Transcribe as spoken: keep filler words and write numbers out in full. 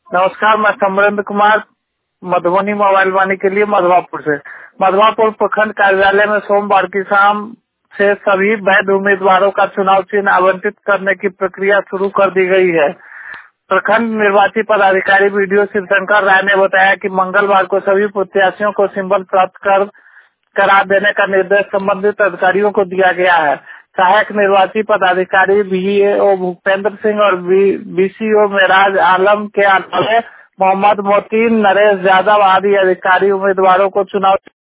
नमस्कार, मैं समरेंद्र कुमार मधुबनी मोबाइल वाणी के लिए मधवापुर से। मधवापुर प्रखंड कार्यालय में सोमवार की शाम से सभी वैध उम्मीदवारों का चुनाव चिन्ह आवंटित करने की प्रक्रिया शुरू कर दी गई है। प्रखंड निर्वाची पदाधिकारी वीडियो शिवशंकर राय ने बताया कि मंगलवार को सभी प्रत्याशियों को सिंबल प्राप्त कर करा देने का निर्देश संबंधित अधिकारियों को दिया गया है। सहायक निर्वाची पदाधिकारी बीईओ भूपेंद्र सिंह और बीसीओ मेराज आलम के अलावा मोहम्मद मोतीन, नरेश यादव आदि अधिकारी उम्मीदवारों को चुनाव